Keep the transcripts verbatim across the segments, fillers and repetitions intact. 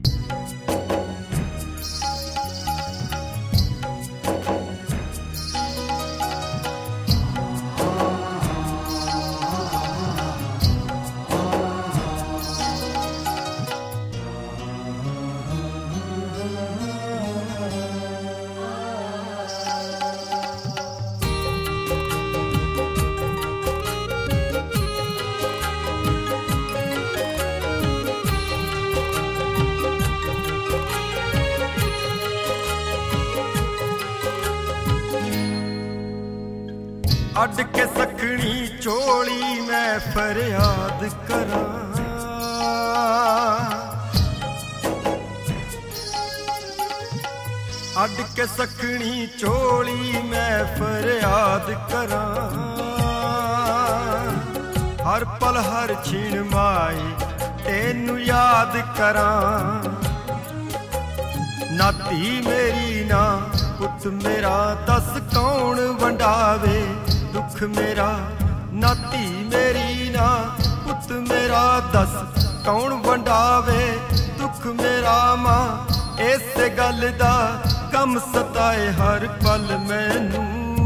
ਅੱਡ ਕੇ ਸਖਣੀ ਝੋਲੀ ਮੈਂ ਫਰਿਆਦ ਕਰਾਂ, ਅੱਡ ਕੇ ਸਖਣੀ ਝੋਲੀ ਮੈਂ ਫਰਿਆਦ ਕਰਾਂ। ਹਰ ਪਲ ਹਰ ਛਿਣ ਮਾਈ ਤੈਨੂੰ ਯਾਦ ਕਰਾਂ। ਨਾ ਧੀ ਮੇਰੀ ਨਾ ਪੁੱਤ ਮੇਰਾ ਦੱਸ ਕੌਣ ਵੰਡਾਵੇ ਦੁੱਖ ਮੇਰਾ। ਨਾ ਧੀ ਮੇਰੀ ਨਾ ਪੁੱਤ ਮੇਰਾ ਦੱਸ ਕੌਣ ਵੰਡਾਵੇ ਦੁੱਖ ਮੇਰਾ। ਮਾਂ ਇਸੇ ਗੱਲ ਦਾ ਗਮ ਸਤਾਏ ਹਰ ਪਲ ਮੈਨੂੰ।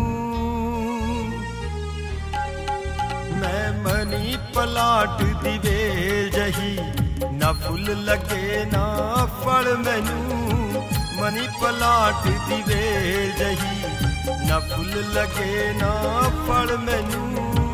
ਮੈਂ ਮਨੀ ਪਲਾਟ ਦੀ ਵੇਲ ਜਹੀ, ਨਾ ਫੁੱਲ ਲੱਗੇ ਨਾ ਫਲ ਮੈਨੂੰ। ਮਨੀ ਪਲਾਟ ਦੀ ਵੇਲ ਜਹੀ, ਨਾ ਫੁੱਲ ਲੱਗੇ ਨਾ ਫਲ ਮੈਨੂੰ।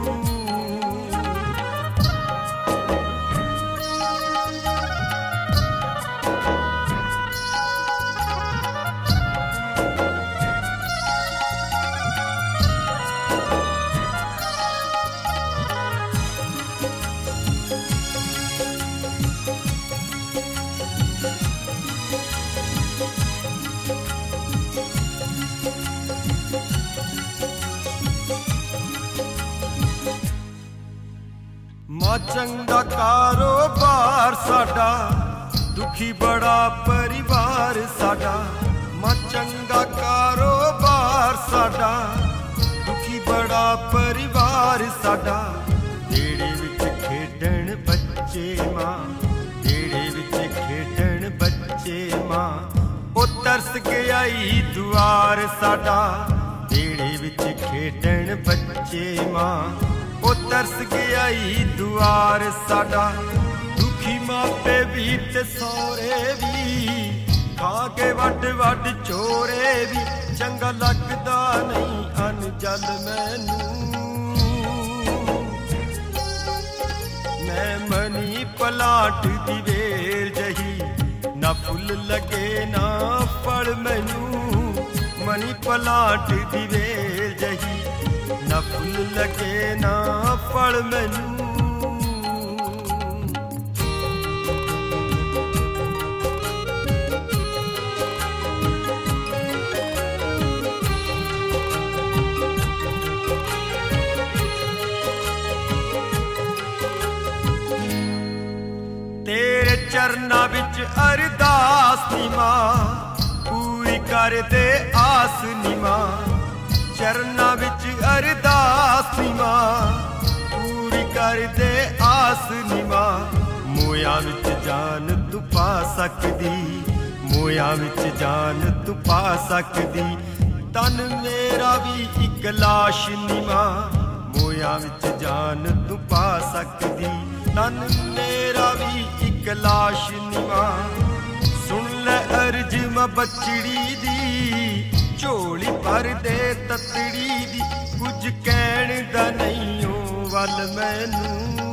ਮਾਂ ਚੰਗਾ ਕਾਰੋਬਾਰ ਸਾਡਾ, ਦੁਖੀ ਬੜਾ ਪਰਿਵਾਰ ਸਾਡਾ। ਮਾਂ ਚੰਗਾ ਕਾਰੋਬਾਰ ਸਾਡਾ, ਦੁਖੀ ਬੜਾ ਪਰਿਵਾਰ ਸਾਡਾ। ਵਿਹੜੇ ਵਿੱਚ ਖੇਡਣ ਬੱਚੇ ਮਾਂ, ਵਿਹੜੇ ਵਿੱਚ ਖੇਡਣ ਬੱਚੇ ਮਾਂ। ਉਹ ਤਰਸ ਕੇ ਆਈ ਦੁਆਰ ਸਾਡਾ, ਵਿਹੜੇ ਵਿੱਚ ਖੇਡਣ ਬੱਚੇ ਮਾਂ। ਉਹ ਤਰਸ ਗਿਆ ਈ ਦੁਆਰ ਸਾਡਾ। ਦੁਖੀ ਮਾਪੇ ਵੀ ਤੇ ਸਹੁਰੇ ਵੀ, ਖਾ ਕੇ ਵੱਡ ਵੱਡ ਚੋਰੇ ਵੀ। ਚੰਗਾ ਲੱਗਦਾ ਨਹੀਂ ਅਨਜਲ ਮੈਨੂੰ। ਮੈਂ ਮਨੀ ਪਲਾਟ ਦੀ ਵੇਲ ਜਹੀ, ਨਾ ਫੁੱਲ ਲੱਗੇ ਨਾ ਫਲ ਮੈਨੂੰ। ਮਨੀ ਪਲਾਟ ਦੀ ਵੇਲ ਜਹੀ, ਨਾ ਫੁੱਲ ਲੱਗੇ ਨਾ ਫਲ ਮੈਨੂੰ। ਤੇਰੇ ਚਰਨਾਂ ਵਿੱਚ ਅਰਦਾਸ ਨੀ ਮਾਂ, ਪੂਰੀ ਕਰ ਦੇ ਆਸ ਨੀ ਮਾਂ। ਚਰਨਾਂ ਵਿੱਚ ਅਰਦਾਸ ਨੀ ਮਾਂ, ਪੂਰੀ ਕਰ ਦੇ ਆਸ ਨੀ ਮਾਂ। ਮੋਇਆ ਵਿੱਚ ਜਾਨ ਤੂੰ ਪਾ ਸਕਦੀ, ਮੋਇਆ ਵਿੱਚ ਜਾਨ ਤੂੰ ਪਾ ਸਕਦੀ। ਤਨ ਮੇਰਾ ਵੀ ਇੱਕ ਲਾਸ਼ ਨੀ ਮਾਂ, ਮੋਇਆ ਵਿੱਚ ਜਾਨ ਤੂੰ ਪਾ ਸਕਦੀ। ਤਨ ਮੇਰਾ ਵੀ ਇੱਕ ਲਾਸ਼ ਨੀ ਮਾਂ। ਸੁਣ ਲੈ ਅਰਜ ਮੈਂ ਬੱਚੜੀ ਦੀ, ਝੋਲੀ ਭਰ ਦੇ ਤਤੜੀ ਦੀ। ਕੁਝ ਕਹਿਣ ਦਾ ਨਹੀਂ ਓ ਵੱਲ ਮੈਨੂੰ।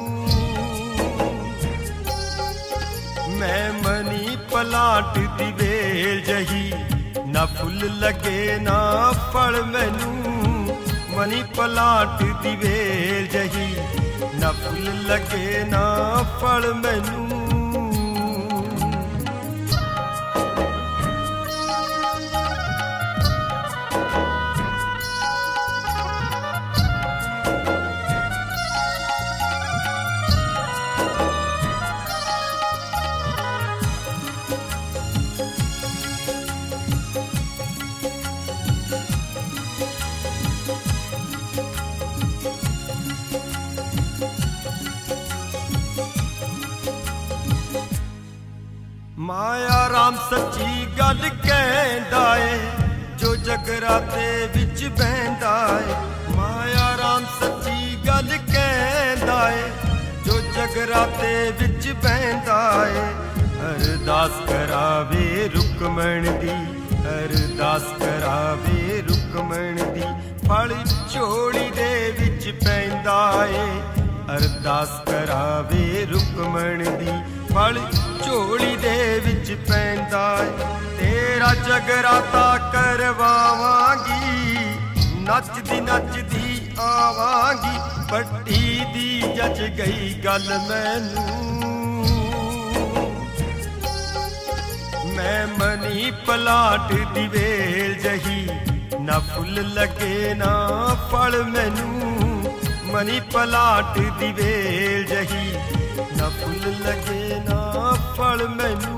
ਮੈਂ ਮਨੀ ਪਲਾਟ ਦੀ ਵੇਲ ਜਹੀ, ਨਾ ਫੁੱਲ ਲੱਗੇ ਨਾ ਫਲ ਮੈਨੂੰ। ਮਨੀ ਪਲਾਟ ਦੀ ਵੇਲ ਜਹੀ, ਨਾ ਫੁੱਲ ਲੱਗੇ ਨਾ ਫਲ ਮੈਨੂੰ। ਮਾਇਆ ਰਾਮ ਸੱਚੀ ਗੱਲ ਕਹਿੰਦਾ ਏ, ਜੋ ਜਗਰਾਤੇ ਵਿੱਚ ਬਹਿੰਦਾ ਏ। ਮਾਇਆ ਰਾਮ ਸੱਚੀ ਗੱਲ ਕਹਿੰਦਾ ਏ, ਜੋ ਜਗਰਾਤੇ ਵਿੱਚ ਬਹਿੰਦਾ ਏ। ਅਰਦਾਸ ਕਰਾਵੇ ਰੁਕਮਣ ਦੀ, ਅਰਦਾਸ ਕਰਾਵੇ ਰੁਕਮਣ ਦੀ, ਫਲ ਝੋਲੀ ਦੇ ਵਿੱਚ ਪੈਂਦਾ ਏ। ਅਰਦਾਸ ਕਰਾਵੇ ਰੁਕਮਣ ਦੀ, ਫਲ ਝੋਲੀ ਦੇ ਵਿੱਚ ਪੈਂਦਾ ਏ। ਤੇਰਾ ਜਗਰਾਤਾ ਕਰਵਾਵਾਂਗੀ, ਨੱਚਦੀ ਨੱਚਦੀ ਆਵਾਂਗੀ। ਪੱਟੀ ਦੀ ਜੱਜ ਗਈ ਗੱਲ ਮੈਨੂੰ, ਮੈਂ ਮਨੀ ਪਲਾਟ ਦੀ ਵੇਲ ਜਹੀ, ਨਾ ਫੁੱਲ ਲੱਗੇ ਨਾ ਫਲ ਮੈਨੂੰ। ਮਨੀ ਪਲਾਟ ਦੀ ਵੇਲ ਜਹੀ, ਨਾ ਫੁੱਲ ਲੱਗੇ ਨਾ ਫਲ ਮੈਨੂੰ।